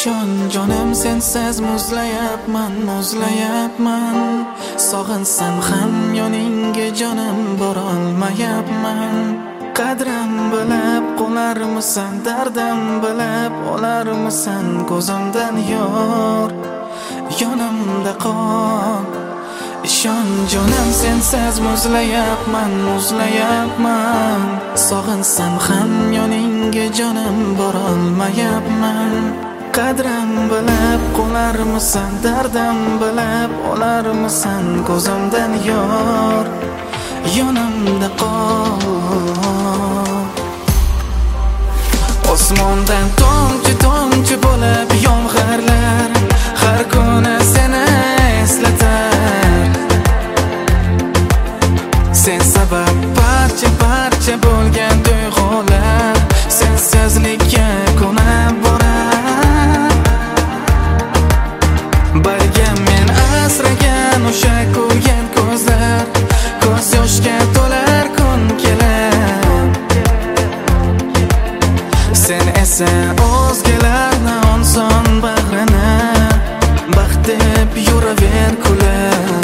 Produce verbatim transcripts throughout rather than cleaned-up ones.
Ishon jonim, sensiz muzlayapman, muzlayapman. Sog'insam ham yoningga jonim borolmayapman. Qadrim bilib qolarmisan, dardim bilib olarmisan, ko'zimdan yor, yonimda qol. Ishon jonim, sensiz muzlayapman, muzlayapman. Sog'insam ham yoningga jonim borolmayapman. Qadrim bilib qolarmisan, dardim bilib olarmisan, ko'zimdan yor, yonimda qol. Osmondan tomchi tomchi bo'lib yomg'irlar har kuni seni eslatar. Sen sabab parcha parcha bo'lgan tuyg'ular sensizlikka ko'nib borar. Birga men asragan o'sha ko'rgan ko'zlar ko'z yoshga to'lar kun kelar. Sen esa o'zgalarni onson bag'rini baxt deb yuraver kulib.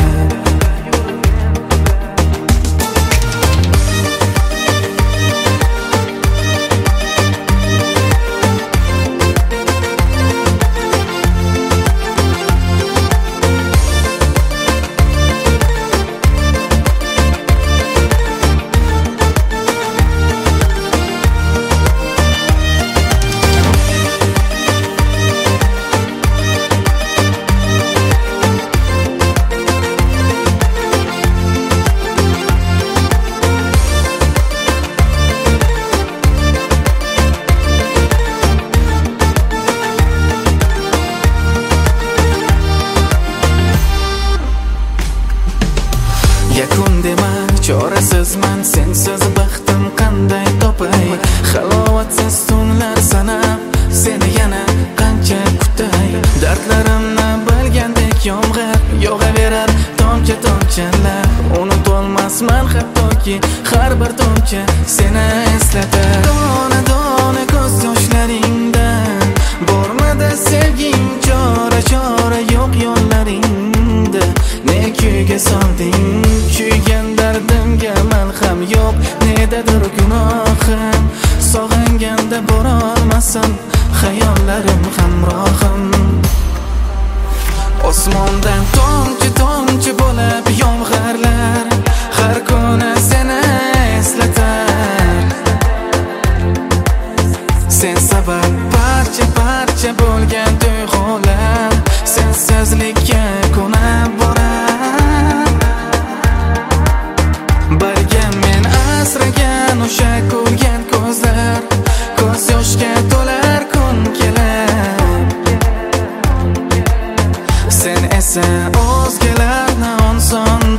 Yakun dema, chorasizman, sensiz baxtim qanday topay. Halovatsiz tunlar sanab seni yana qancha kutay. Dardlarimni bilgandek yomg'ir yog'averar tomchi tomchalab. Unutolmasman hattoki har bir tomchi seni eslatar. Dona dona ko'z yoshlaringdan bormadi sevging, chora chora yo'q yo'llaringda. Ne kuyga solding, kuygan dardimga malham yo'q, nedadir gunohim. Sog'inganda borolmasam xayollarim hamrohim. Osmondan tomchi tomchi bo'lib yomg'irlar har kuni seni eslatar. Sen sabab parcha parcha bo'lgan tuyg'ular sensizlikka ko'nib borar. Birga men asragan o'sha ko'rgan ko'zlar ko'z yoshga to'lar kun kelar. Sen esa o'zgalarni onson